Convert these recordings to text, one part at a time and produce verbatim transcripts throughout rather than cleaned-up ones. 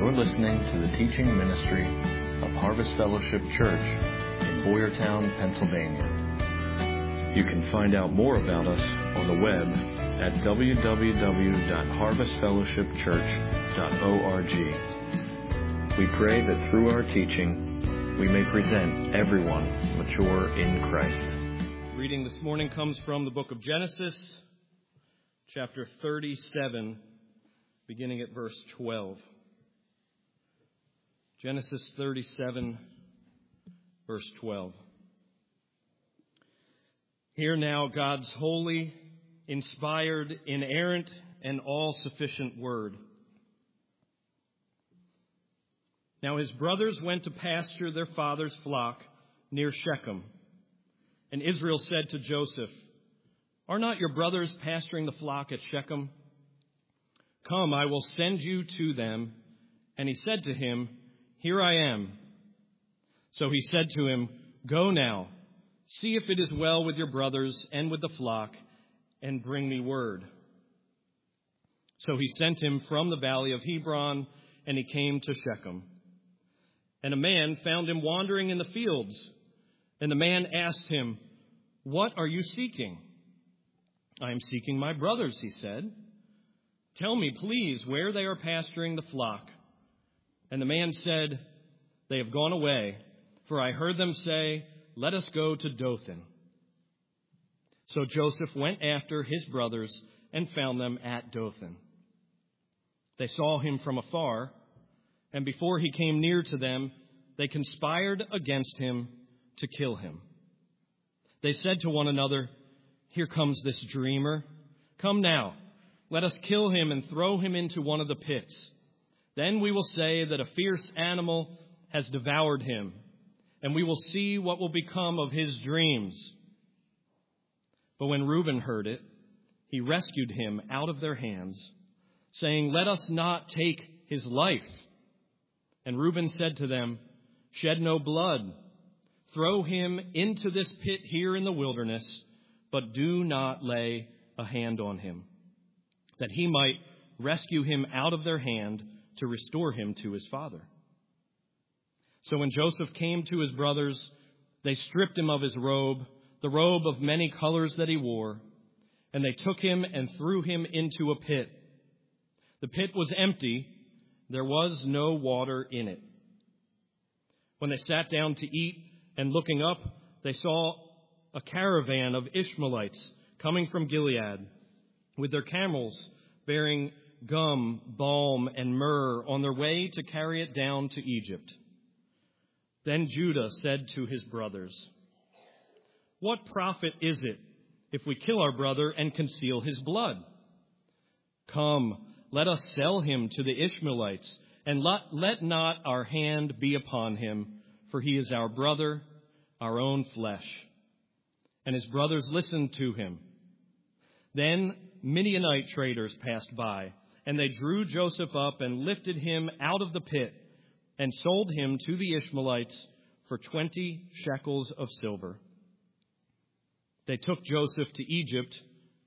You're listening to the teaching ministry of Harvest Fellowship Church in Boyertown, Pennsylvania. You can find out more about us on the web at w w w dot harvest fellowship church dot org. We pray that through our teaching, we may present everyone mature in Christ. Reading this morning comes from the book of Genesis, chapter thirty-seven, beginning at verse twelve. Genesis thirty-seven, verse twelve. Hear now God's holy, inspired, inerrant, and all-sufficient word. Now his brothers went to pasture their father's flock near Shechem. And Israel said to Joseph, "Are not your brothers pasturing the flock at Shechem? Come, I will send you to them." And he said to him, "Here I am." So he said to him, "Go now, see if it is well with your brothers and with the flock, and bring me word." So he sent him from the valley of Hebron, and he came to Shechem. And a man found him wandering in the fields. And the man asked him, "What are you seeking?" "I am seeking my brothers," he said. "Tell me, please, where they are pasturing the flock." And the man said, "They have gone away, for I heard them say, 'Let us go to Dothan.'" So Joseph went after his brothers and found them at Dothan. They saw him from afar, and before he came near to them, they conspired against him to kill him. They said to one another, "Here comes this dreamer. Come now, let us kill him and throw him into one of the pits. Then we will say that a fierce animal has devoured him, and we will see what will become of his dreams." But when Reuben heard it, he rescued him out of their hands, saying, "Let us not take his life." And Reuben said to them, "Shed no blood. Throw him into this pit here in the wilderness, but do not lay a hand on him, that he might rescue him out of their hand to restore him to his father." So when Joseph came to his brothers, they stripped him of his robe, the robe of many colors that he wore, and they took him and threw him into a pit. The pit was empty, there was no water in it. When they sat down to eat, and looking up, they saw a caravan of Ishmaelites coming from Gilead, with their camels bearing gum, balm, and myrrh on their way to carry it down to Egypt. Then Judah said to his brothers, "What profit is it if we kill our brother and conceal his blood? Come, let us sell him to the Ishmaelites, and let, let not our hand be upon him, for he is our brother, our own flesh." And his brothers listened to him. Then Midianite traders passed by, and they drew Joseph up and lifted him out of the pit and sold him to the Ishmaelites for twenty shekels of silver. They took Joseph to Egypt.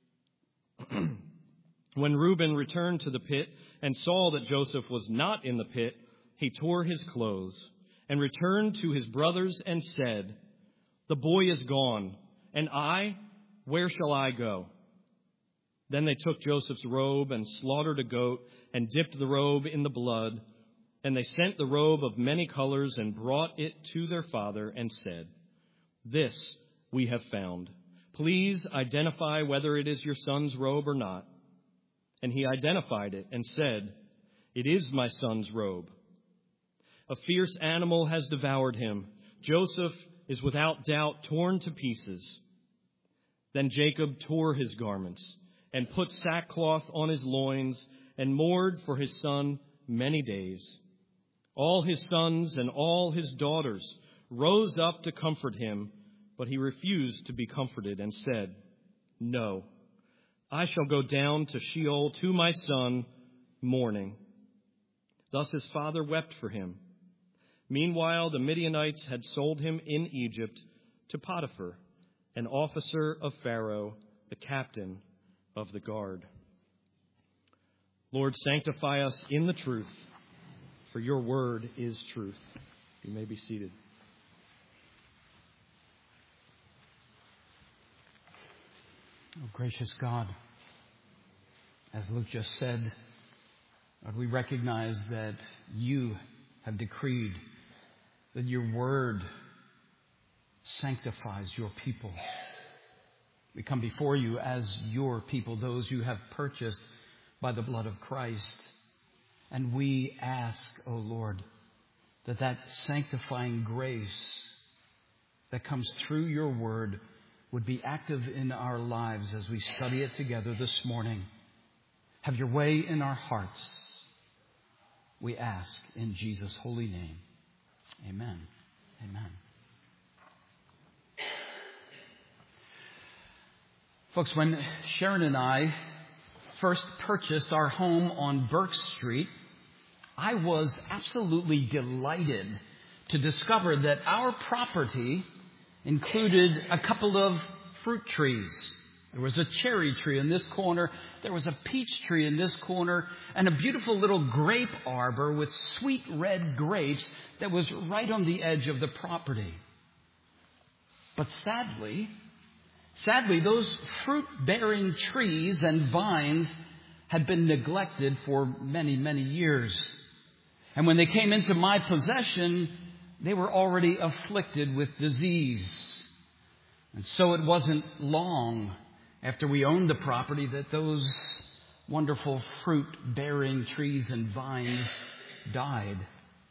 When Reuben returned to the pit and saw that Joseph was not in the pit, he tore his clothes and returned to his brothers and said, "The boy is gone, and I, where shall I go?" Then they took Joseph's robe and slaughtered a goat and dipped the robe in the blood. And they sent the robe of many colors and brought it to their father and said, "This we have found. Please identify whether it is your son's robe or not." And he identified it and said, "It is my son's robe. A fierce animal has devoured him. Joseph is without doubt torn to pieces." Then Jacob tore his garments and put sackcloth on his loins and mourned for his son many days. All his sons and all his daughters rose up to comfort him, but he refused to be comforted and said, "No, I shall go down to Sheol to my son, mourning." Thus his father wept for him. Meanwhile, the Midianites had sold him in Egypt to Potiphar, an officer of Pharaoh, the captain of the guard. Lord, sanctify us in the truth. for your word is truth. You may be seated. Oh, gracious God, as Luke just said, Lord, we recognize that you have decreed that your word sanctifies your people. We come before you as your people, those you have purchased by the blood of Christ. And we ask, O Lord, that that sanctifying grace that comes through your word would be active in our lives as we study it together this morning. Have your way in our hearts, we ask in Jesus' holy name. Amen. Amen. Folks, when Sharon and I first purchased our home on Burke Street, I was absolutely delighted to discover that our property included a couple of fruit trees. There was a cherry tree in this corner, there was a peach tree in this corner, and a beautiful little grape arbor with sweet red grapes that was right on the edge of the property. But sadly, sadly, those fruit-bearing trees and vines had been neglected for many, many years. And when they came into my possession, they were already afflicted with disease. And so it wasn't long after we owned the property that those wonderful fruit-bearing trees and vines died.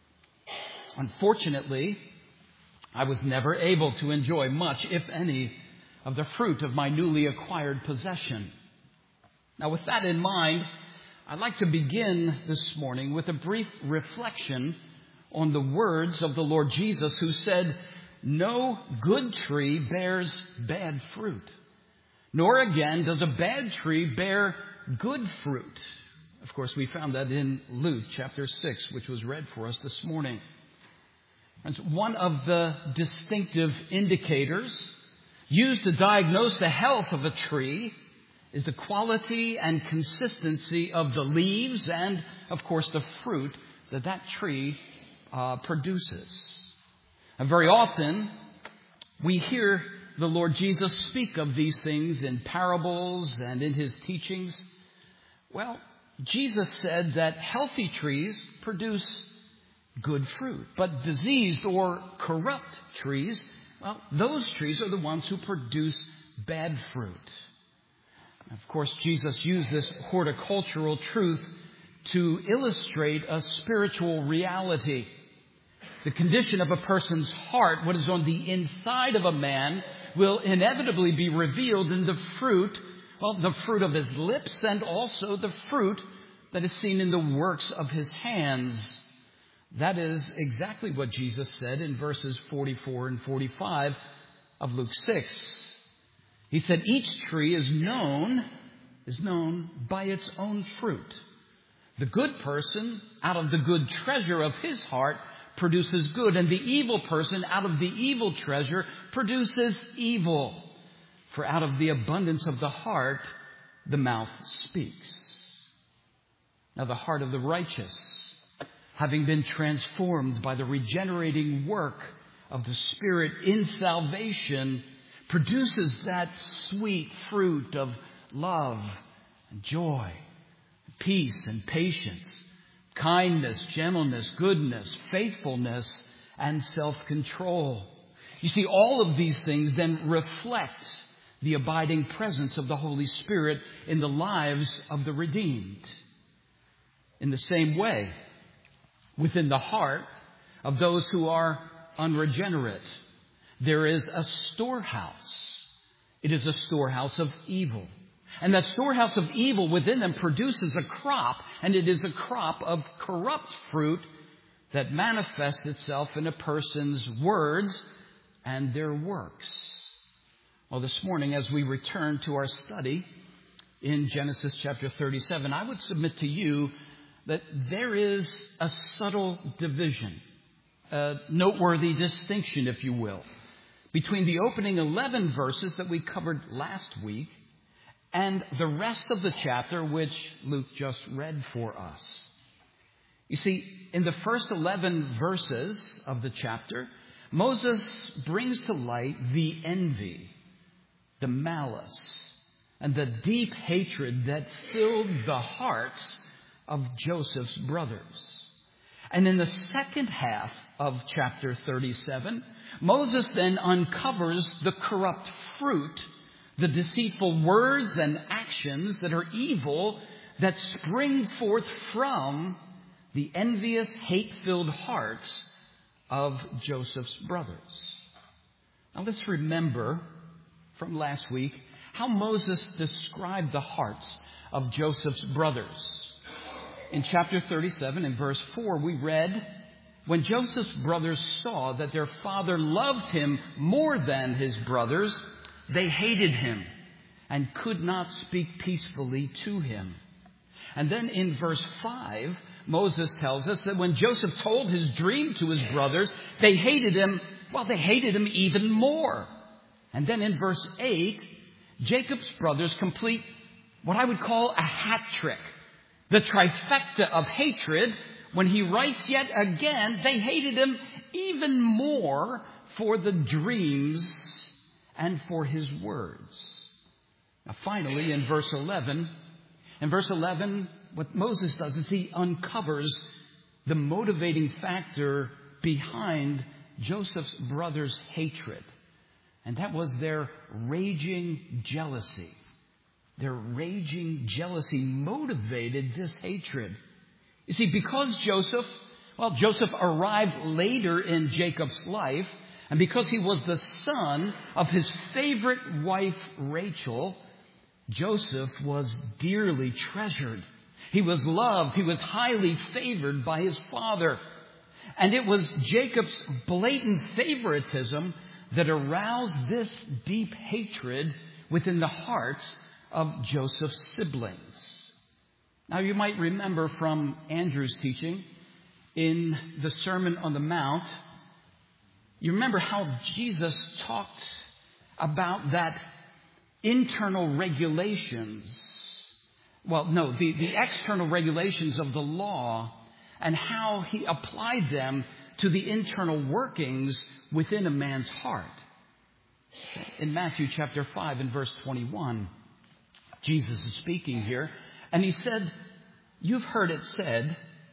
Unfortunately, I was never able to enjoy much, if any, of the fruit of my newly acquired possession. Now, with that in mind, I'd like to begin this morning with a brief reflection on the words of the Lord Jesus, who said, "No good tree bears bad fruit, nor again does a bad tree bear good fruit." Of course, we found that in Luke chapter six, which was read for us this morning. And one of the distinctive indicators used to diagnose the health of a tree is the quality and consistency of the leaves and, of course, the fruit that that tree uh, produces. And very often, we hear the Lord Jesus speak of these things in parables and in his teachings. Well, Jesus said that healthy trees produce good fruit, but diseased or corrupt trees, well, those trees are the ones who produce bad fruit. Of course, Jesus used this horticultural truth to illustrate a spiritual reality. The condition of a person's heart, what is on the inside of a man, will inevitably be revealed in the fruit, well, the fruit of his lips and also the fruit that is seen in the works of his hands. That is exactly what Jesus said in verses forty-four and forty-five of Luke six. He said, "Each tree is known, is known by its own fruit. The good person, out of the good treasure of his heart, produces good, and the evil person, out of the evil treasure, produces evil. For out of the abundance of the heart, the mouth speaks." Now, the heart of the righteous, having been transformed by the regenerating work of the Spirit in salvation, produces that sweet fruit of love and joy, peace and patience, kindness, gentleness, goodness, faithfulness, and self-control. You see, all of these things then reflect the abiding presence of the Holy Spirit in the lives of the redeemed. In the same way, within the heart of those who are unregenerate, there is a storehouse. It is a storehouse of evil. And that storehouse of evil within them produces a crop, and it is a crop of corrupt fruit that manifests itself in a person's words and their works. Well, this morning, as we return to our study in Genesis chapter thirty-seven, I would submit to you that there is a subtle division, a noteworthy distinction, if you will, between the opening eleven verses that we covered last week and the rest of the chapter which Luke just read for us. You see, in the first eleven verses of the chapter, Moses brings to light the envy, the malice, and the deep hatred that filled the hearts of Joseph's brothers. And in the second half of chapter thirty-seven, Moses then uncovers the corrupt fruit, the deceitful words and actions that are evil that spring forth from the envious, hate-filled hearts of Joseph's brothers. Now let's remember from last week how Moses described the hearts of Joseph's brothers. In chapter thirty-seven, in verse four, we read, "When Joseph's brothers saw that their father loved him more than his brothers, they hated him and could not speak peacefully to him." And then in verse five, Moses tells us that when Joseph told his dream to his brothers, they hated him, well, they hated him even more. And then in verse eight, Jacob's brothers complete what I would call a hat trick, the trifecta of hatred, when he writes yet again, they hated him even more for the dreams and for his words. Now finally, in verse eleven, in verse eleven, what Moses does is he uncovers the motivating factor behind Joseph's brothers' hatred. And that was their raging jealousy. Their raging jealousy motivated this hatred. You see, because Joseph, well, Joseph arrived later in Jacob's life, and because he was the son of his favorite wife, Rachel, Joseph was dearly treasured. He was loved. He was highly favored by his father. And it was Jacob's blatant favoritism that aroused this deep hatred within the hearts of Joseph's siblings. Now, you might remember from Andrew's teaching in the Sermon on the Mount, you remember how Jesus talked about that internal regulations, well, no, the, the external regulations of the law, and how he applied them to the internal workings within a man's heart. In Matthew chapter five and verse twenty-one, Jesus is speaking here, and he said, "You've heard it said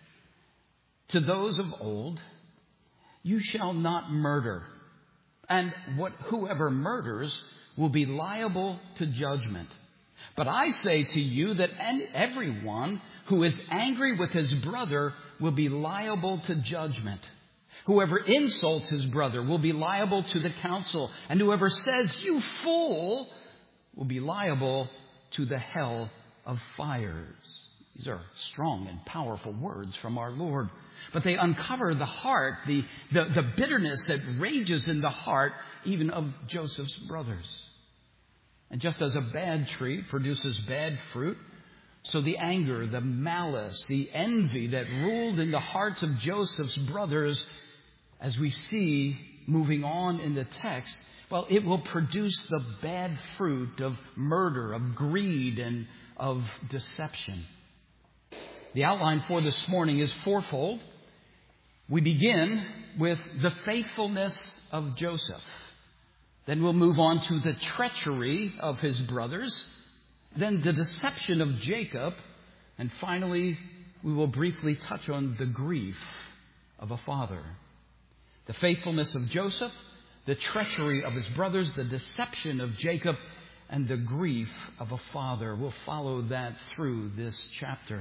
to those of old, 'You shall not murder,' and what whoever murders will be liable to judgment. But I say to you that everyone who is angry with his brother will be liable to judgment. Whoever insults his brother will be liable to the council, and whoever says, 'You fool,' will be liable to the hell of fires." These are strong and powerful words from our Lord. But they uncover the heart, the, the, the bitterness that rages in the heart even of Joseph's brothers. And just as a bad tree produces bad fruit, so the anger, the malice, the envy that ruled in the hearts of Joseph's brothers, as we see moving on in the text, well, it will produce the bad fruit of murder, of greed, and of deception. The outline for this morning is fourfold. We begin with the faithfulness of Joseph. Then we'll move on to the treachery of his brothers, then the deception of Jacob, and finally, we will briefly touch on the grief of a father. The faithfulness of Joseph, the treachery of his brothers, the deception of Jacob, and the grief of a father. We'll follow that through this chapter.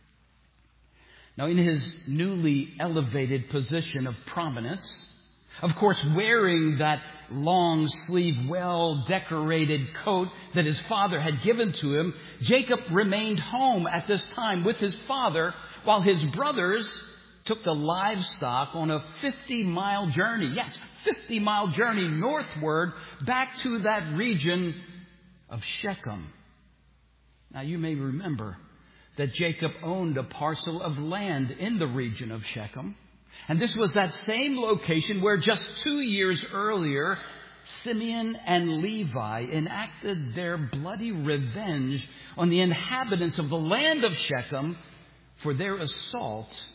Now, in his newly elevated position of prominence, of course, wearing that long sleeve, well-decorated coat that his father had given to him, Jacob remained home at this time with his father while his brothers took the livestock on a fifty-mile journey. Yes, fifty-mile journey northward back to that region of Shechem. Now, you may remember that Jacob owned a parcel of land in the region of Shechem. And this was that same location where just two years earlier, Simeon and Levi enacted their bloody revenge on the inhabitants of the land of Shechem for their assault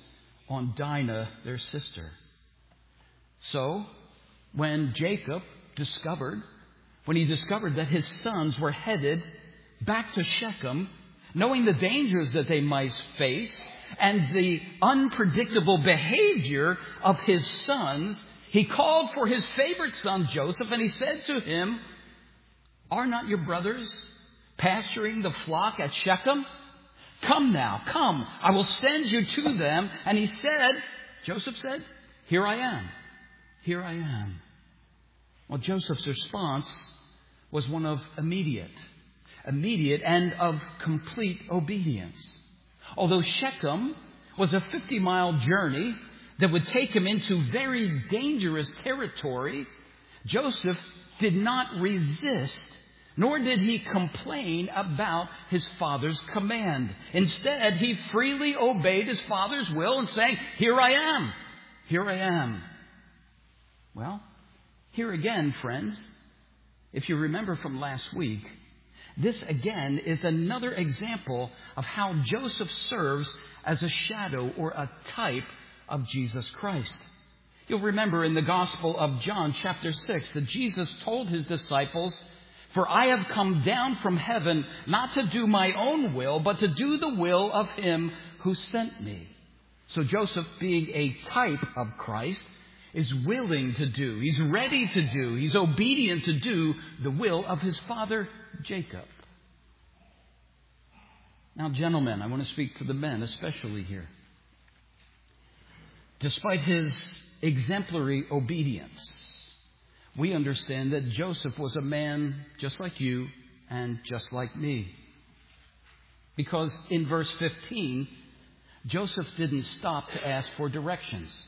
on Dinah, their sister. So, when Jacob discovered, when he discovered that his sons were headed back to Shechem, knowing the dangers that they might face and the unpredictable behavior of his sons, he called for his favorite son, Joseph, and he said to him, "Are not your brothers pasturing the flock at Shechem? Come now, come, I will send you to them." And he said, Joseph said, "Here I am, here I am." Well, Joseph's response was one of immediate, immediate and of complete obedience. Although Shechem was a fifty-mile journey that would take him into very dangerous territory, Joseph did not resist, nor did he complain about his father's command. Instead, he freely obeyed his father's will and saying, "Here I am, here I am." Well, here again, friends, if you remember from last week, this again is another example of how Joseph serves as a shadow or a type of Jesus Christ. You'll remember in the Gospel of John chapter six that Jesus told his disciples, "For I have come down from heaven not to do my own will, but to do the will of him who sent me." So Joseph, being a type of Christ, is willing to do, he's ready to do, he's obedient to do the will of his father Jacob. Now, gentlemen, I want to speak to the men especially here. Despite his exemplary obedience, we understand that Joseph was a man just like you and just like me. Because in verse fifteen, Joseph didn't stop to ask for directions.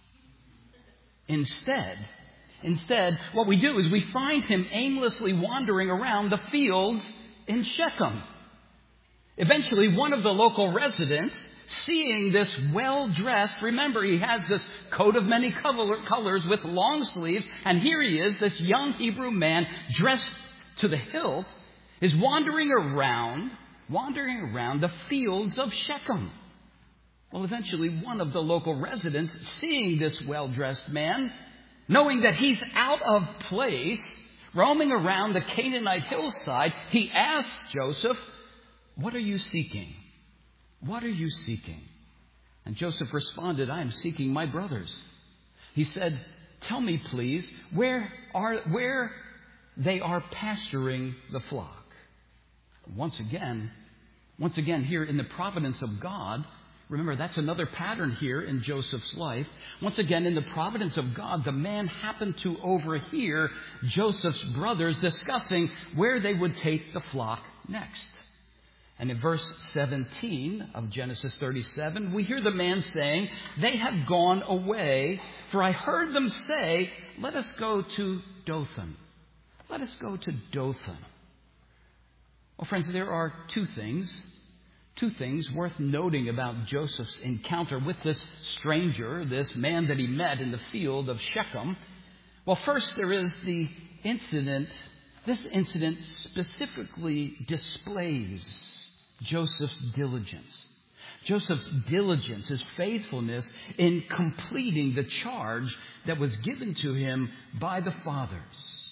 Instead, instead, what we do is we find him aimlessly wandering around the fields in Shechem. Eventually, one of the local residents, seeing this well-dressed, remember, he has this coat of many colors with long sleeves, and here he is, this young Hebrew man dressed to the hilt, is wandering around, wandering around the fields of Shechem. Well, eventually, one of the local residents, seeing this well-dressed man, knowing that he's out of place, roaming around the Canaanite hillside, he asks Joseph, "What are you seeking? What are you seeking?" And Joseph responded, "I am seeking my brothers." He said, "Tell me, please, where are where they are pasturing the flock." Once again, once again, here in the providence of God, remember, that's another pattern here in Joseph's life. Once again, in the providence of God, the man happened to overhear Joseph's brothers discussing where they would take the flock next. And in verse seventeen of Genesis thirty-seven, we hear the man saying, "They have gone away, for I heard them say, 'Let us go to Dothan.'" Let us go to Dothan. Well, friends, there are two things, two things worth noting about Joseph's encounter with this stranger, this man that he met in the field of Shechem. Well, first, there is the incident. This incident specifically displays Joseph's diligence. Joseph's diligence, his faithfulness in completing the charge that was given to him by the fathers.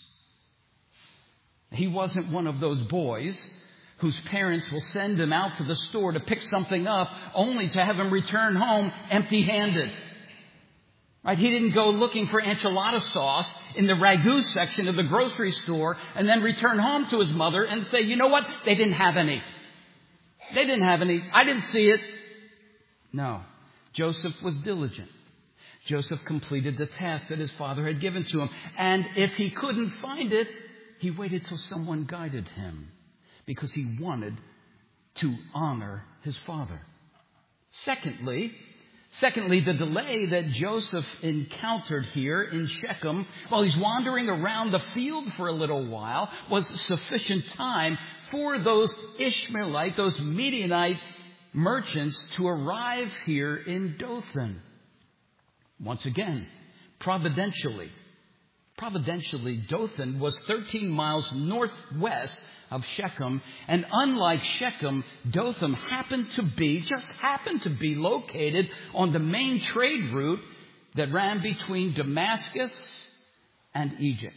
He wasn't one of those boys whose parents will send him out to the store to pick something up only to have him return home empty-handed. Right? He didn't go looking for enchilada sauce in the ragu section of the grocery store and then return home to his mother and say, "You know what? They didn't have any. They didn't have any. I didn't see it." No. Joseph was diligent. Joseph completed the task that his father had given to him. And if he couldn't find it, he waited till someone guided him because he wanted to honor his father. Secondly, Secondly, the delay that Joseph encountered here in Shechem while he's wandering around the field for a little while was sufficient time for those Ishmaelite, those Midianite merchants to arrive here in Dothan. Once again, providentially, providentially, Dothan was thirteen miles northwest of Shechem. And unlike Shechem, Dothan happened to be, just happened to be located on the main trade route that ran between Damascus and Egypt.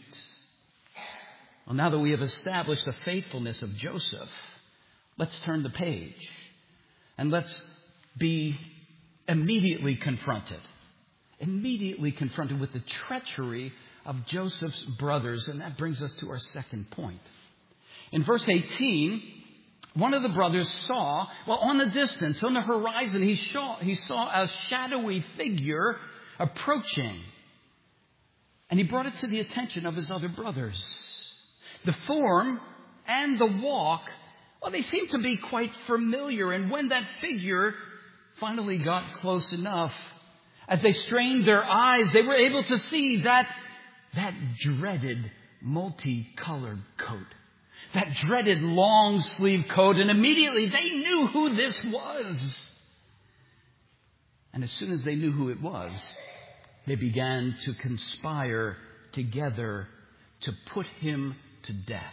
Well, now that we have established the faithfulness of Joseph, let's turn the page and let's be immediately confronted, immediately confronted with the treachery of Joseph's brothers. And that brings us to our second point. In verse eighteen, one of the brothers saw, well, on the distance, on the horizon, he saw, he saw a shadowy figure approaching. And he brought it to the attention of his other brothers. The form and the walk, well, they seem to be quite familiar. And when that figure finally got close enough, as they strained their eyes, they were able to see that, that dreaded multicolored coat. That dreaded long sleeve coat. And immediately they knew who this was. And as soon as they knew who it was, they began to conspire together to put him to death.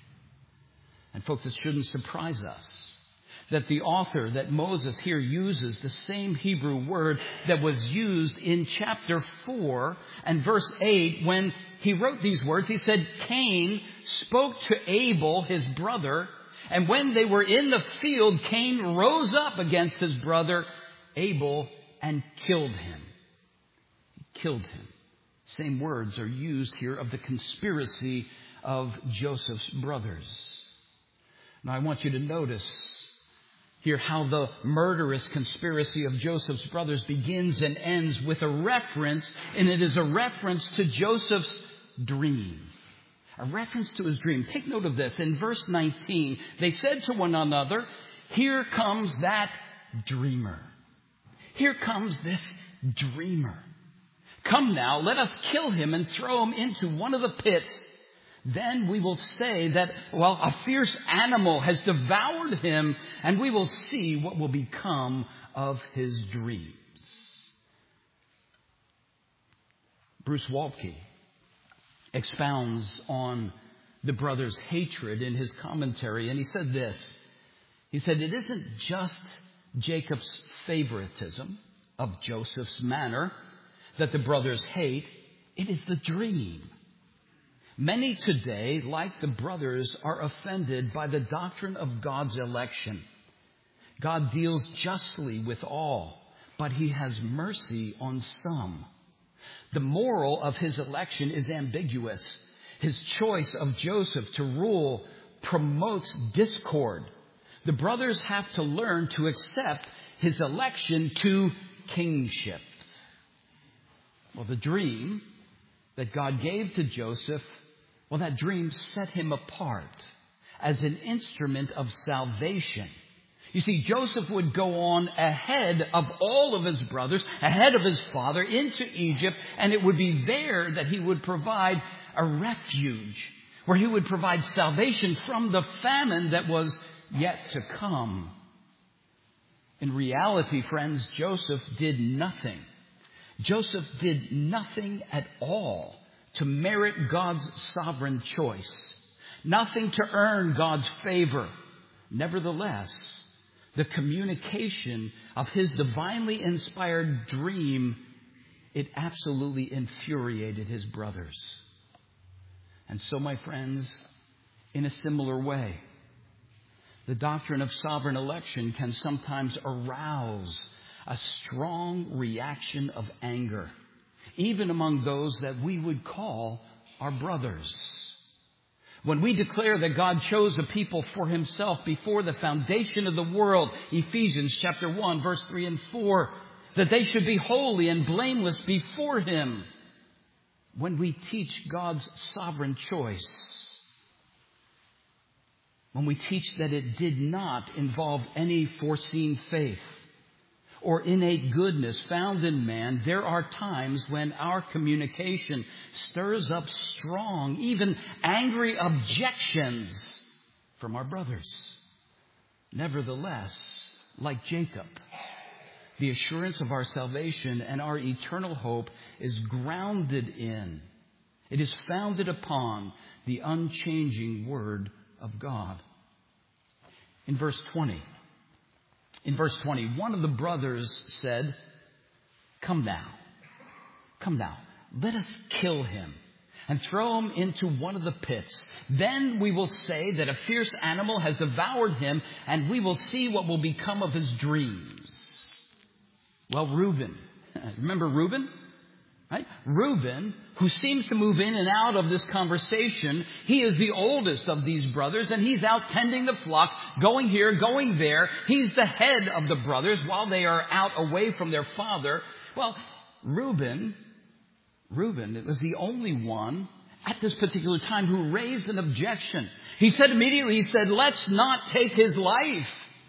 And folks, it shouldn't surprise us that the author, that Moses here uses the same Hebrew word that was used in chapter four and verse eight when he wrote these words. He said, Cain spoke to Abel, his brother, and when they were in the field, Cain rose up against his brother Abel and killed him. He killed him. Same words are used here of the conspiracy of Joseph's brothers. Now I want you to notice here how the murderous conspiracy of Joseph's brothers begins and ends with a reference, and it is a reference to Joseph's dream. A reference to his dream. Take note of this. In verse nineteen, they said to one another, here comes that dreamer. Here comes this dreamer. Come now, let us kill him and throw him into one of the pits. Then we will say that, well, a fierce animal has devoured him, and we will see what will become of his dreams. Bruce Waltke expounds on the brothers' hatred in his commentary, and he said this. He said, it isn't just Jacob's favoritism of Joseph's manner that the brothers hate, it is the dream. Many today, like the brothers, are offended by the doctrine of God's election. God deals justly with all, but he has mercy on some. The moral of his election is ambiguous. His choice of Joseph to rule promotes discord. The brothers have to learn to accept his election to kingship. Well, the dream that God gave to Joseph, well, that dream set him apart as an instrument of salvation. You see, Joseph would go on ahead of all of his brothers, ahead of his father, into Egypt, and it would be there that he would provide a refuge, where he would provide salvation from the famine that was yet to come. In reality, friends, Joseph did nothing. Joseph did nothing at all to merit God's sovereign choice. Nothing to earn God's favor. Nevertheless, the communication of his divinely inspired dream, it absolutely infuriated his brothers. And so, my friends, in a similar way, the doctrine of sovereign election can sometimes arouse a strong reaction of anger, even among those that we would call our brothers. When we declare that God chose a people for himself before the foundation of the world, Ephesians chapter one, verse three and four, that they should be holy and blameless before him. When we teach God's sovereign choice, when we teach that it did not involve any foreseen faith or innate goodness found in man, there are times when our communication stirs up strong, even angry objections from our brothers. Nevertheless, like Jacob, the assurance of our salvation and our eternal hope is grounded in, it is founded upon the unchanging word of God. In verse twenty, in verse twenty, one of the brothers said, "Come now, come now, let us kill him and throw him into one of the pits. Then we will say that a fierce animal has devoured him, and we will see what will become of his dreams." Well, Reuben, remember Reuben? Right? Reuben, who seems to move in and out of this conversation, he is the oldest of these brothers, and he's out tending the flocks, going here, going there. He's the head of the brothers while they are out away from their father. Well, Reuben, Reuben was the only one at this particular time who raised an objection. He said immediately, he said, "Let's not take his life."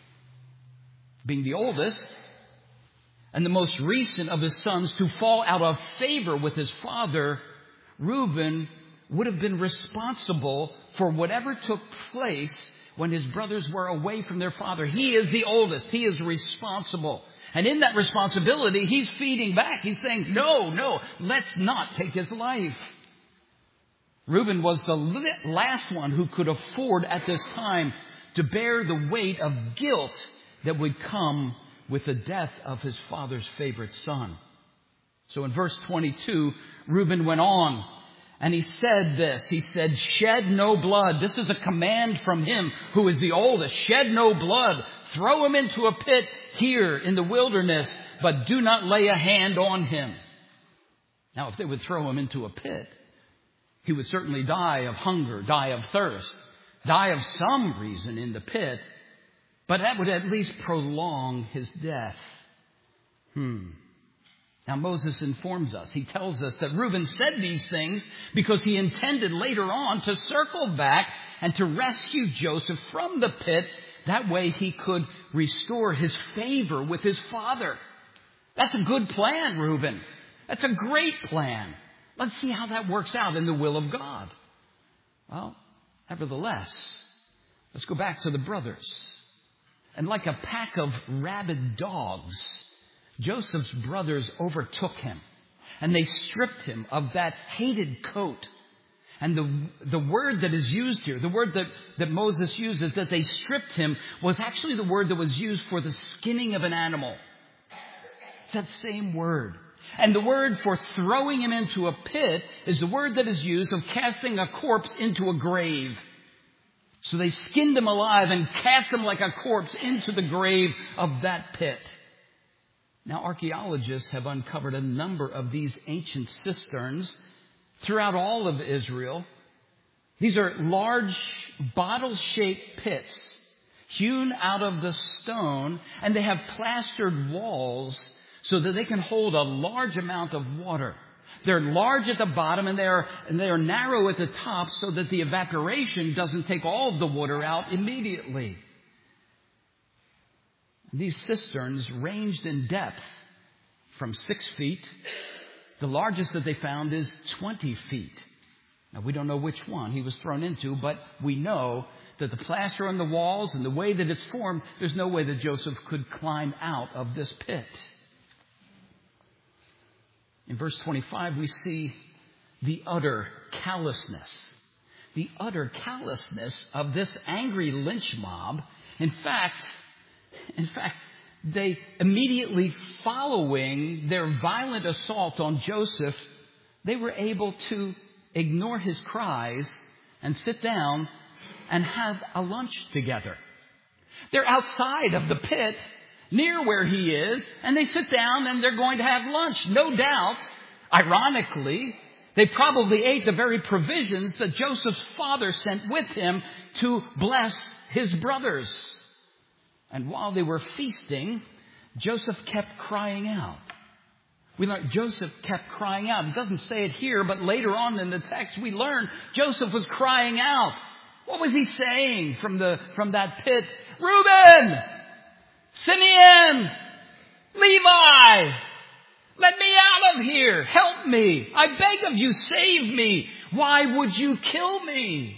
Being the oldest and the most recent of his sons to fall out of favor with his father, Reuben would have been responsible for whatever took place when his brothers were away from their father. He is the oldest. He is responsible. And in that responsibility, he's feeding back. He's saying, no, no, let's not take his life. Reuben was the last one who could afford at this time to bear the weight of guilt that would come with the death of his father's favorite son. So in verse twenty-two, Reuben went on and he said this. He said, "Shed no blood." This is a command from him who is the oldest. "Shed no blood. Throw him into a pit here in the wilderness, but do not lay a hand on him." Now, if they would throw him into a pit, he would certainly die of hunger, die of thirst, die of some reason in the pit. But that would at least prolong his death. Hmm. Now Moses informs us. He tells us that Reuben said these things because he intended later on to circle back and to rescue Joseph from the pit. That way he could restore his favor with his father. That's a good plan, Reuben. That's a great plan. Let's see how that works out in the will of God. Well, nevertheless, let's go back to the brothers. And like a pack of rabid dogs, Joseph's brothers overtook him. And they stripped him of that hated coat. And the the word that is used here, the word that, that Moses uses, that they stripped him, was actually the word that was used for the skinning of an animal. It's that same word. And the word for throwing him into a pit is the word that is used of casting a corpse into a grave. So they skinned him alive and cast him like a corpse into the grave of that pit. Now, archaeologists have uncovered a number of these ancient cisterns throughout all of Israel. These are large bottle-shaped pits hewn out of the stone, and they have plastered walls so that they can hold a large amount of water. They're large at the bottom and they are, and they are narrow at the top so that the evaporation doesn't take all of the water out immediately. These cisterns ranged in depth from six feet. The largest that they found is twenty feet. Now, we don't know which one he was thrown into, but we know that the plaster on the walls and the way that it's formed, there's no way that Joseph could climb out of this pit. In verse twenty-five, we see the utter callousness. The utter callousness of this angry lynch mob. In fact, in fact, they immediately following their violent assault on Joseph, they were able to ignore his cries and sit down and have a lunch together. They're outside of the pit, near where he is, and they sit down and they're going to have lunch. No doubt, ironically, they probably ate the very provisions that Joseph's father sent with him to bless his brothers. And while they were feasting, Joseph kept crying out. We learn Joseph kept crying out. It doesn't say it here, but later on in the text we learn Joseph was crying out. What was he saying from the from that pit? Reuben! Simeon! Levi! Let me out of here! Help me! I beg of you, save me! Why would you kill me?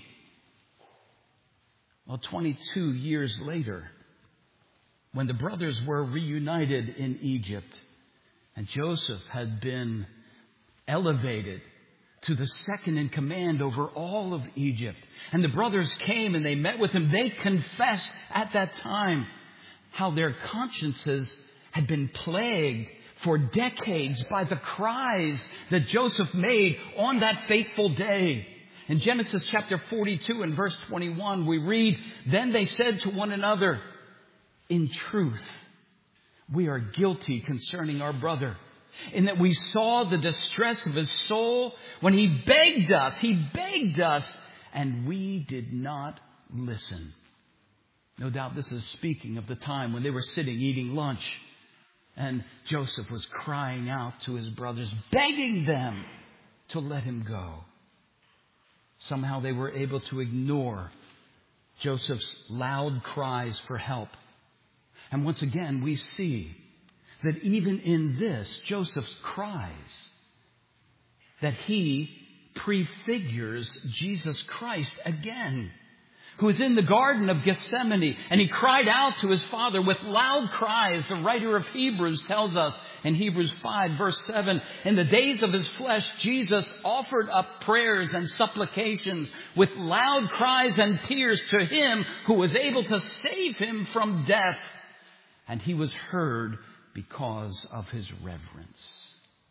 Well, twenty-two years later, when the brothers were reunited in Egypt, and Joseph had been elevated to the second in command over all of Egypt. And the brothers came and they met with him. They confessed at that time how their consciences had been plagued for decades by the cries that Joseph made on that fateful day. In Genesis chapter forty-two and verse twenty-one, we read, "Then they said to one another, 'In truth, we are guilty concerning our brother, in that we saw the distress of his soul when he begged us, he begged us, and we did not listen.'" No doubt this is speaking of the time when they were sitting eating lunch, and Joseph was crying out to his brothers, begging them to let him go. Somehow they were able to ignore Joseph's loud cries for help. And once again, we see that even in this, Joseph's cries, that he prefigures Jesus Christ again, who is in the Garden of Gethsemane, and he cried out to his Father with loud cries. The writer of Hebrews tells us in Hebrews five, verse seven, "In the days of his flesh, Jesus offered up prayers and supplications with loud cries and tears to him who was able to save him from death. And he was heard because of his reverence."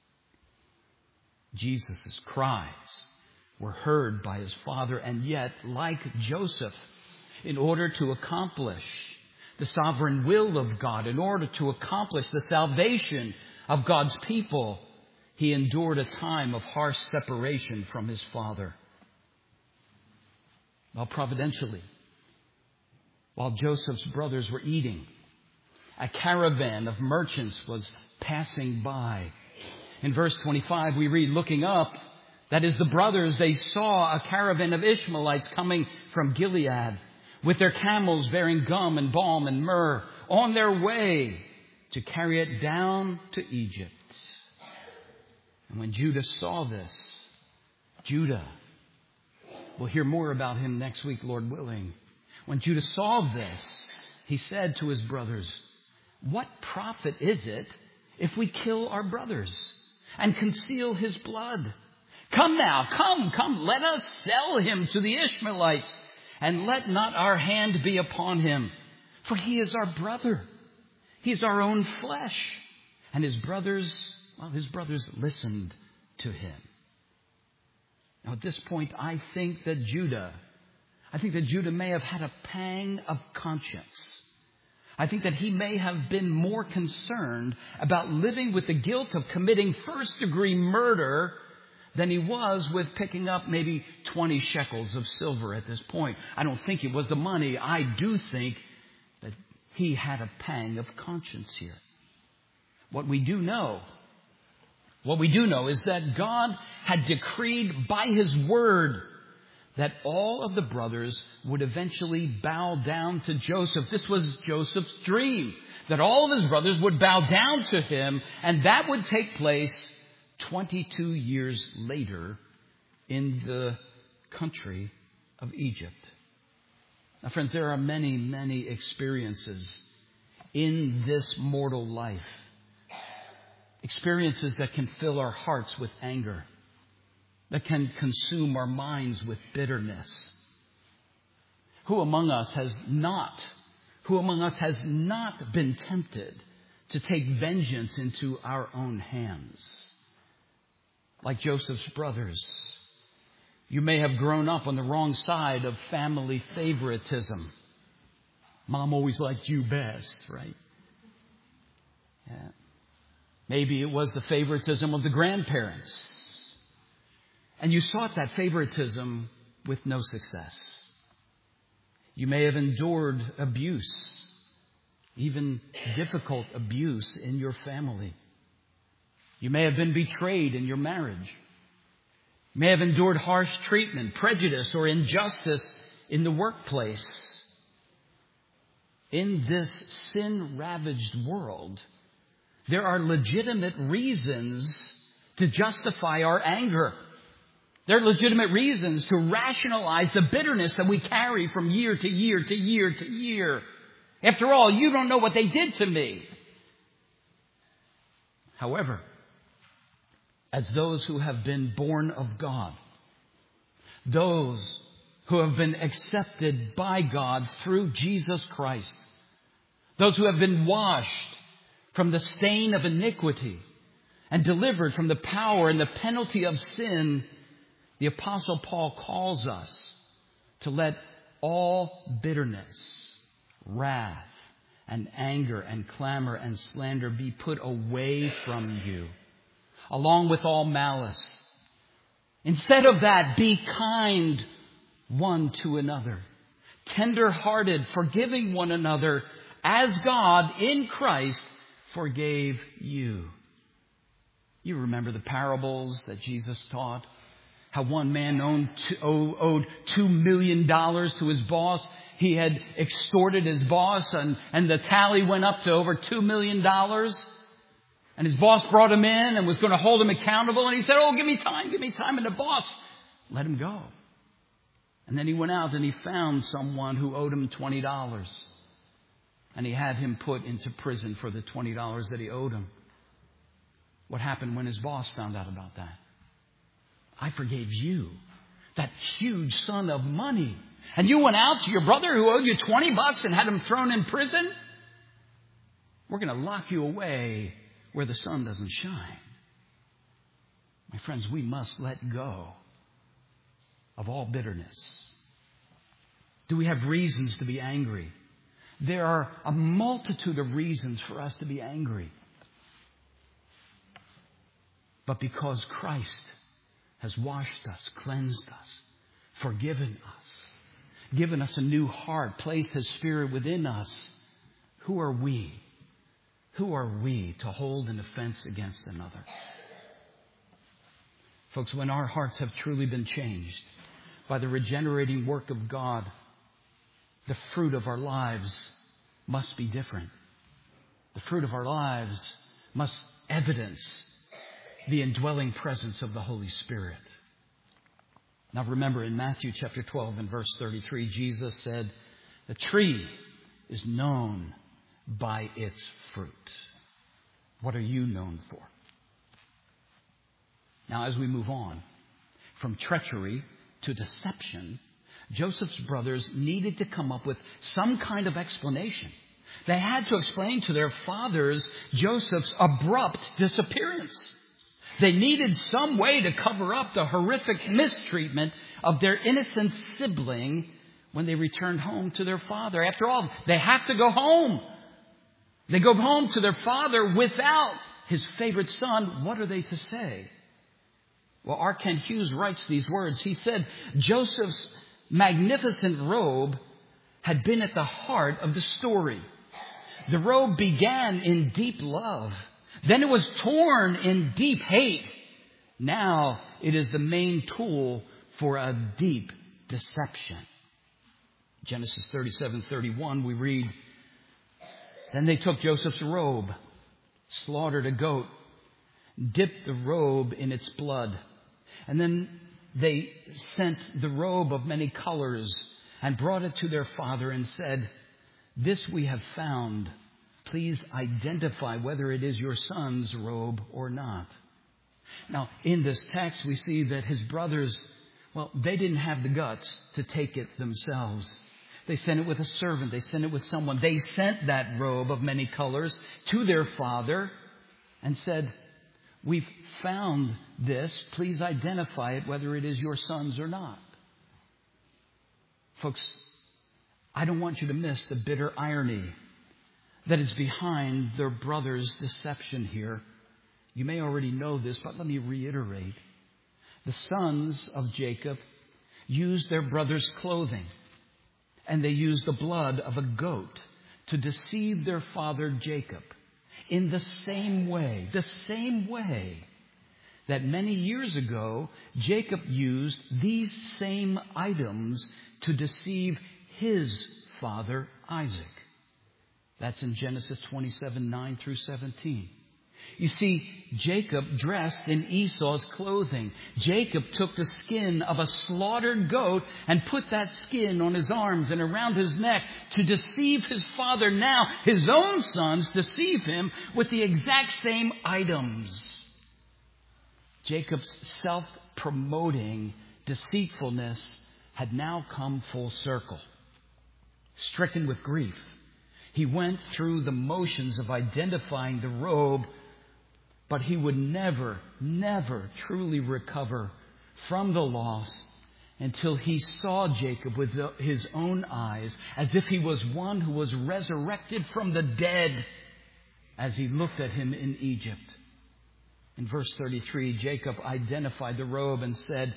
Jesus' cries were heard by his Father, and yet, like Joseph, in order to accomplish the sovereign will of God, in order to accomplish the salvation of God's people, he endured a time of harsh separation from his Father. Well, providentially, while Joseph's brothers were eating, a caravan of merchants was passing by. In verse twenty-five, we read, "Looking up," that is, the brothers, "they saw a caravan of Ishmaelites coming from Gilead with their camels bearing gum and balm and myrrh on their way to carry it down to Egypt." And when Judah saw this, Judah, we'll hear more about him next week, Lord willing. When Judah saw this, he said to his brothers, "What profit is it if we kill our brothers and conceal his blood? Come now, come, come, let us sell him to the Ishmaelites, and let not our hand be upon him. For he is our brother. He is our own flesh." And his brothers, well, his brothers listened to him. Now at this point, I think that Judah, I think that Judah may have had a pang of conscience. I think that he may have been more concerned about living with the guilt of committing first-degree murder than he was with picking up maybe twenty shekels of silver at this point. I don't think it was the money. I do think that he had a pang of conscience here. What we do know, what we do know is that God had decreed by his word that all of the brothers would eventually bow down to Joseph. This was Joseph's dream, that all of his brothers would bow down to him, and that would take place twenty-two years later in the country of Egypt. Now, friends, there are many, many experiences in this mortal life. Experiences that can fill our hearts with anger, that can consume our minds with bitterness. Who among us has not, who among us has not been tempted to take vengeance into our own hands? Like Joseph's brothers, you may have grown up on the wrong side of family favoritism. Mom always liked you best, right? Yeah. Maybe it was the favoritism of the grandparents, and you sought that favoritism with no success. You may have endured abuse, even difficult abuse in your family. You may have been betrayed in your marriage. You may have endured harsh treatment, prejudice, or injustice in the workplace. In this sin-ravaged world, there are legitimate reasons to justify our anger. There are legitimate reasons to rationalize the bitterness that we carry from year to year to year to year. After all, you don't know what they did to me. However, as those who have been born of God, those who have been accepted by God through Jesus Christ, those who have been washed from the stain of iniquity and delivered from the power and the penalty of sin. The Apostle Paul calls us to let all bitterness, wrath, and anger and clamor and slander be put away from you, along with all malice. Instead of that, be kind one to another, tender-hearted, forgiving one another, as God in Christ forgave you. You remember the parables that Jesus taught? How one man owed two, owed two million dollars to his boss. He had extorted his boss, and, and the tally went up to over two million dollars. And his boss brought him in and was going to hold him accountable. And he said, oh, give me time, give me time. And the boss let him go. And then he went out and he found someone who owed him twenty dollars. And he had him put into prison for the twenty dollars that he owed him. What happened when his boss found out about that? I forgave you, that huge sum of money. And you went out to your brother who owed you twenty bucks and had him thrown in prison? We're going to lock you away where the sun doesn't shine. My friends, we must let go of all bitterness. Do we have reasons to be angry? There are a multitude of reasons for us to be angry. But because Christ has washed us, cleansed us, forgiven us, given us a new heart, placed His Spirit within us, who are we? Who are we to hold an offense against another? Folks, when our hearts have truly been changed by the regenerating work of God, the fruit of our lives must be different. The fruit of our lives must evidence the indwelling presence of the Holy Spirit. Now remember, in Matthew chapter twelve and verse thirty-three, Jesus said, the tree is known by its fruit. What are you known for? Now, as we move on from treachery to deception, Joseph's brothers needed to come up with some kind of explanation. They had to explain to their fathers Joseph's abrupt disappearance. They needed some way to cover up the horrific mistreatment of their innocent sibling when they returned home to their father. After all, they have to go home. They go home to their father without his favorite son. What are they to say? Well, R. Kent Hughes writes these words. He said, Joseph's magnificent robe had been at the heart of the story. The robe began in deep love. Then it was torn in deep hate. Now it is the main tool for a deep deception. Genesis thirty-seven thirty-one, we read, then they took Joseph's robe, slaughtered a goat, dipped the robe in its blood. And then they sent the robe of many colors and brought it to their father and said, this we have found. Please identify whether it is your son's robe or not. Now, in this text, we see that his brothers, well, they didn't have the guts to take it themselves. They sent it with a servant. They sent it with someone. They sent that robe of many colors to their father and said, we've found this. Please identify it, whether it is your son's or not. Folks, I don't want you to miss the bitter irony that is behind their brother's deception here. You may already know this, but let me reiterate. The sons of Jacob used their brother's clothing, and they used the blood of a goat to deceive their father Jacob in the same way, the same way that many years ago Jacob used these same items to deceive his father Isaac. That's in Genesis twenty-seven, nine through seventeen. You see, Jacob dressed in Esau's clothing. Jacob took the skin of a slaughtered goat and put that skin on his arms and around his neck to deceive his father. Now, his own sons deceive him with the exact same items. Jacob's self-promoting deceitfulness had now come full circle. Stricken with grief, he went through the motions of identifying the robe, but he would never, never truly recover from the loss until he saw Jacob with his own eyes, as if he was one who was resurrected from the dead, as he looked at him in Egypt. In verse thirty-three, Jacob identified the robe and said,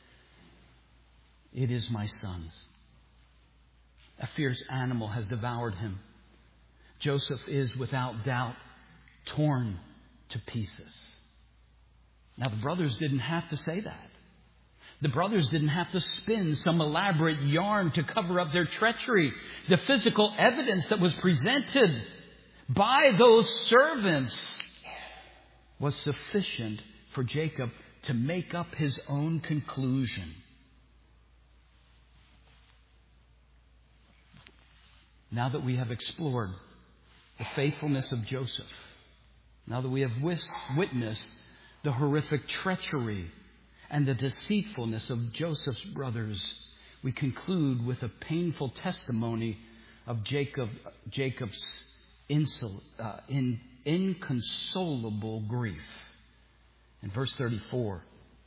"It is my son's. A fierce animal has devoured him. Joseph is without doubt torn to pieces." Now, the brothers didn't have to say that. The brothers didn't have to spin some elaborate yarn to cover up their treachery. The physical evidence that was presented by those servants was sufficient for Jacob to make up his own conclusion. Now that we have explored the faithfulness of Joseph, now that we have witnessed the horrific treachery and the deceitfulness of Joseph's brothers, we conclude with a painful testimony of Jacob, Jacob's insul, uh, in, inconsolable grief. In verse thirty-four,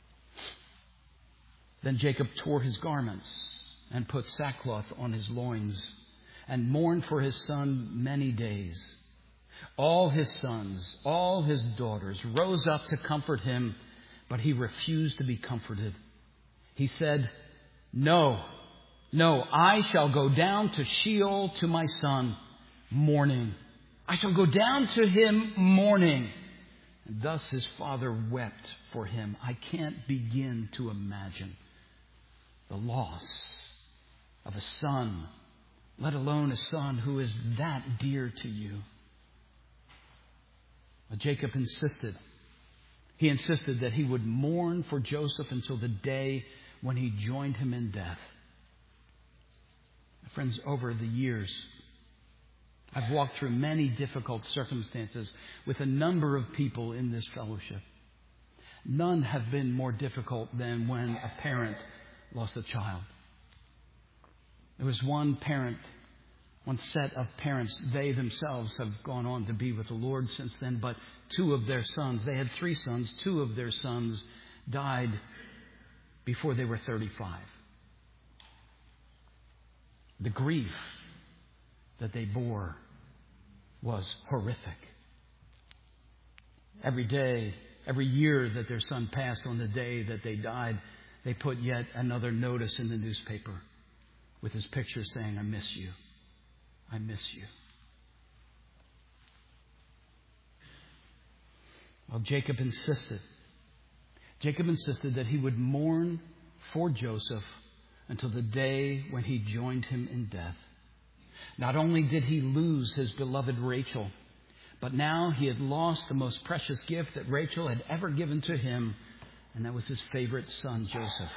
then Jacob tore his garments and put sackcloth on his loins and mourned for his son many days. All his sons, all his daughters rose up to comfort him, but he refused to be comforted. He said, No, no, I shall go down to Sheol to my son, mourning. I shall go down to him mourning. And thus his father wept for him. I can't begin to imagine the loss of a son, let alone a son who is that dear to you. But Jacob insisted. He insisted that he would mourn for Joseph until the day when he joined him in death. Friends, over the years, I've walked through many difficult circumstances with a number of people in this fellowship. None have been more difficult than when a parent lost a child. There was one parent, one set of parents. They themselves have gone on to be with the Lord since then, but two of their sons, they had three sons, two of their sons died before they were thirty-five. The grief that they bore was horrific. Every day, every year that their son passed, on the day that they died, they put yet another notice in the newspaper with his picture saying, I miss you. I miss you. Well, Jacob insisted. Jacob insisted that he would mourn for Joseph until the day when he joined him in death. Not only did he lose his beloved Rachel, but now he had lost the most precious gift that Rachel had ever given to him, and that was his favorite son, Joseph.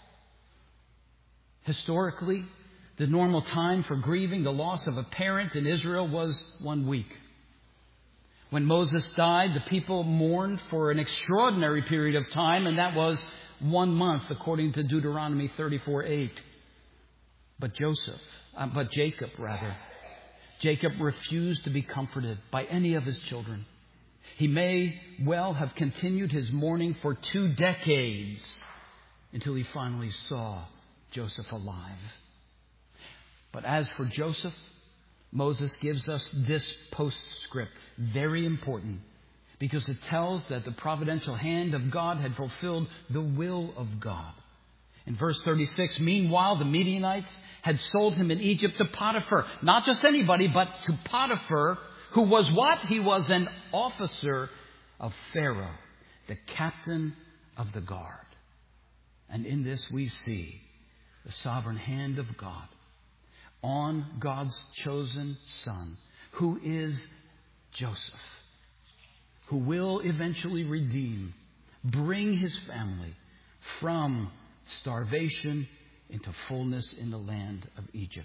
Historically, the normal time for grieving the loss of a parent in Israel was one week. When Moses died, the people mourned for an extraordinary period of time, and that was one month, according to Deuteronomy thirty-four eight. But Joseph, uh, but Jacob, rather, Jacob refused to be comforted by any of his children. He may well have continued his mourning for two decades until he finally saw Joseph alive. But as for Joseph, Moses gives us this postscript, very important, because it tells that the providential hand of God had fulfilled the will of God. In verse thirty-six, meanwhile, the Midianites had sold him in Egypt to Potiphar. Not just anybody, but to Potiphar, who was what? He was an officer of Pharaoh, the captain of the guard. And in this we see the sovereign hand of God on God's chosen son, who is Joseph, who will eventually redeem, bring his family from starvation into fullness in the land of Egypt.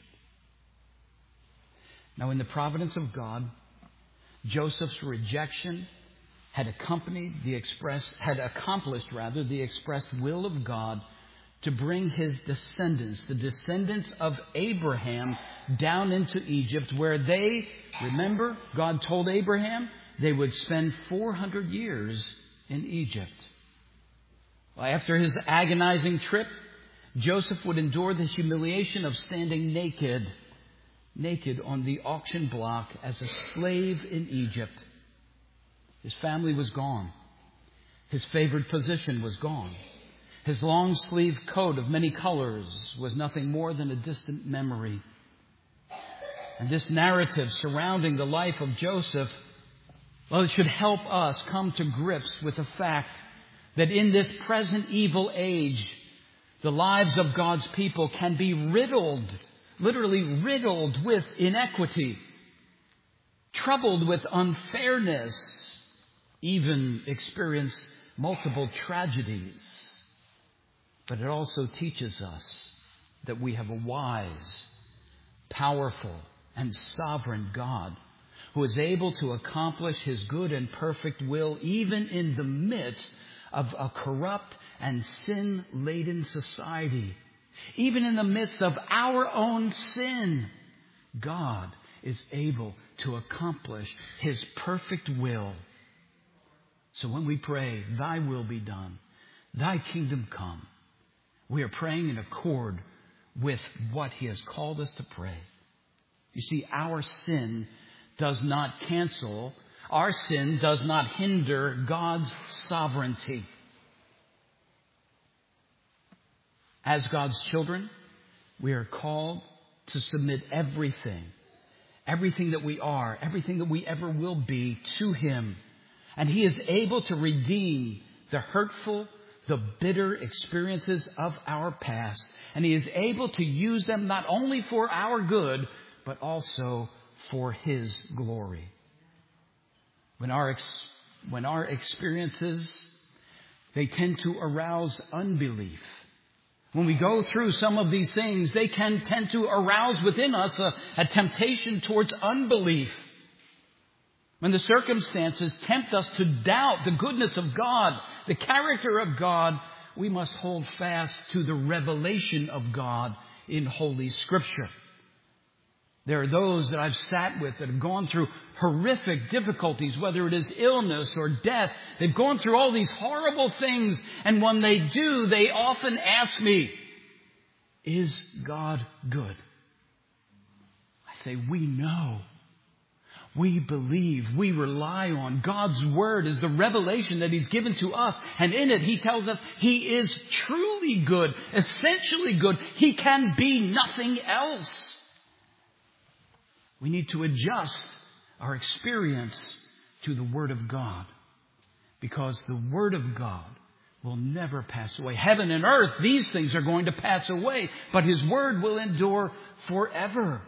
Now, in the providence of God, Joseph's rejection had accompanied the express, had accomplished rather the expressed will of God to bring his descendants, the descendants of Abraham, down into Egypt, where they, remember, God told Abraham they would spend four hundred years in Egypt. Well, after his agonizing trip, Joseph would endure the humiliation of standing naked, naked on the auction block as a slave in Egypt. His family was gone. His favored position was gone. His long-sleeved coat of many colors was nothing more than a distant memory. And this narrative surrounding the life of Joseph, well, it should help us come to grips with the fact that in this present evil age, the lives of God's people can be riddled, literally riddled with inequity, troubled with unfairness, even experience multiple tragedies. But it also teaches us that we have a wise, powerful, and sovereign God who is able to accomplish his good and perfect will even in the midst of a corrupt and sin-laden society. Even in the midst of our own sin, God is able to accomplish his perfect will. So when we pray, thy will be done, thy kingdom come, we are praying in accord with what he has called us to pray. You see, our sin does not cancel, our sin does not hinder God's sovereignty. As God's children, we are called to submit everything, everything that we are, everything that we ever will be to him. And he is able to redeem the hurtful, the bitter experiences of our past. And he is able to use them not only for our good, but also for his glory. When our, ex- when our experiences, they tend to arouse unbelief. When we go through some of these things, they can tend to arouse within us a, a temptation towards unbelief. When the circumstances tempt us to doubt the goodness of God, the character of God, we must hold fast to the revelation of God in Holy Scripture. There are those that I've sat with that have gone through horrific difficulties, whether it is illness or death. They've gone through all these horrible things. And when they do, they often ask me, is God good? I say, we know. We believe, we rely on God's Word as the revelation that he's given to us. And in it, he tells us he is truly good, essentially good. He can be nothing else. We need to adjust our experience to the Word of God, because the Word of God will never pass away. Heaven and earth, these things are going to pass away, but his Word will endure forever.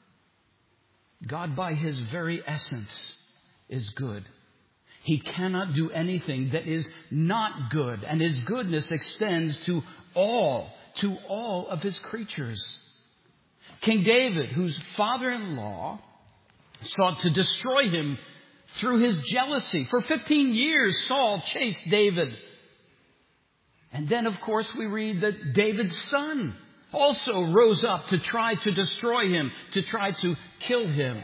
God, by his very essence, is good. He cannot do anything that is not good, and his goodness extends to all, to all of his creatures. King David, whose father-in-law sought to destroy him through his jealousy. For fifteen years, Saul chased David. And then, of course, we read that David's son also rose up to try to destroy him, to try to kill him.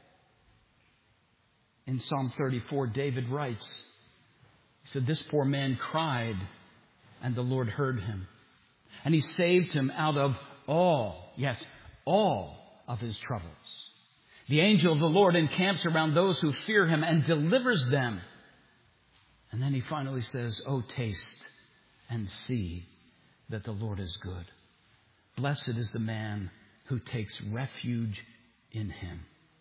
In Psalm thirty-four, David writes, he said, this poor man cried, and the Lord heard him. And he saved him out of all, yes, all of his troubles. The angel of the Lord encamps around those who fear him and delivers them. And then he finally says, oh, taste and see that the Lord is good. Blessed is the man who takes refuge in him.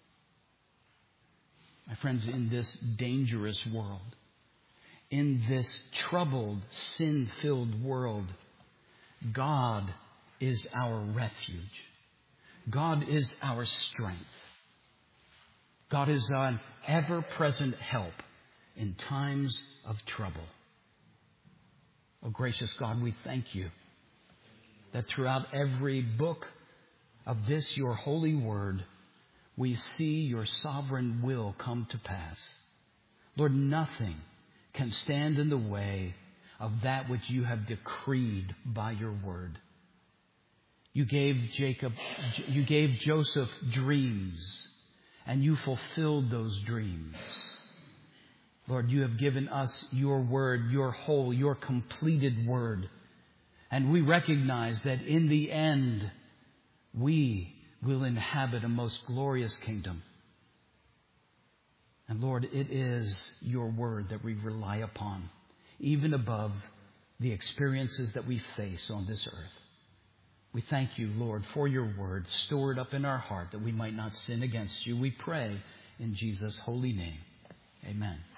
My friends, in this dangerous world, in this troubled, sin-filled world, God is our refuge. God is our strength. God is an ever-present help in times of trouble. Oh, gracious God, we thank you that throughout every book of this, your holy word, we see your sovereign will come to pass. Lord, nothing, can stand in the way of that which you have decreed by your word. You gave Jacob, you gave Joseph dreams, and you fulfilled those dreams. Lord, you have given us your word, your whole, your completed word. And we recognize that in the end, we will inhabit a most glorious kingdom. And Lord, it is your word that we rely upon, even above the experiences that we face on this earth. We thank you, Lord, for your word stored up in our heart that we might not sin against you. We pray in Jesus' holy name. Amen.